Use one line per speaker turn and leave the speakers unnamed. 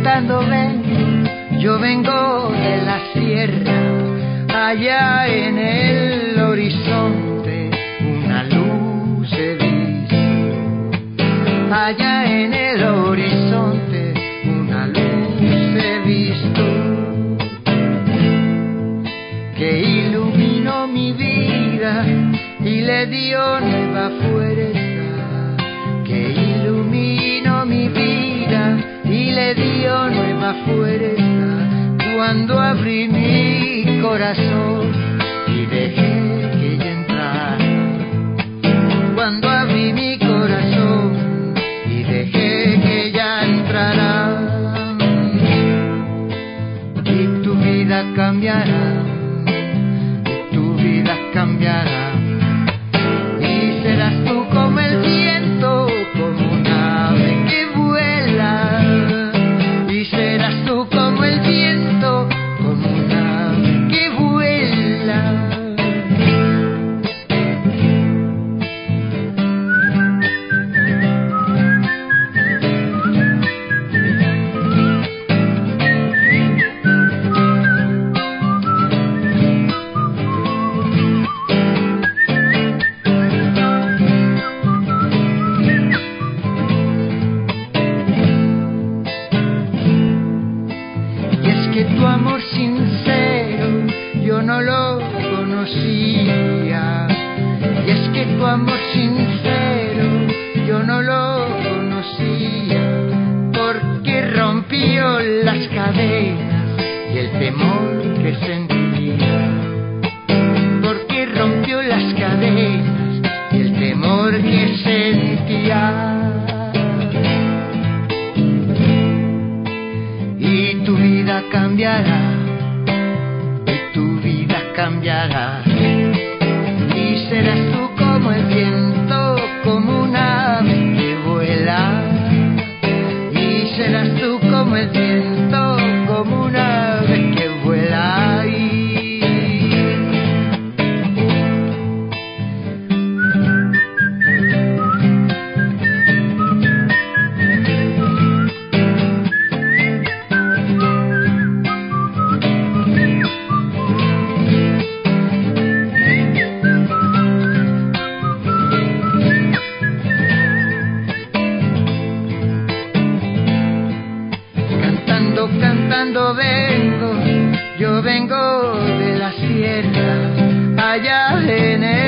cantando vengo, yo vengo de la sierra. Allá en el horizonte una luz he visto. Allá en el horizonte una luz he visto, que iluminó mi vida y le dio nueva fuerza, que iluminó mi vida y le dio nueva fuerza, cuando abrí mi corazón y dejé que ella entrara, cuando abrí mi corazón y dejé que ella entrara, y tu vida cambiará, y tu vida cambiará, y serás tú como el viento, como un ave que vuela, y serás tú como el viento, como un ave que vuela. Tu amor sincero yo no lo conocía, y es que tu amor sincero yo no lo conocía, porque rompió las cadenas y el temor que sentía, porque rompió las cadenas y el temor que sentía. Y tu vida cambiará, y tu vida cambiará, y serás tú como el viento, como un ave que vuela, y serás tú como el viento, como un ave que vuela. Cantando vengo, yo vengo de la sierra, allá en el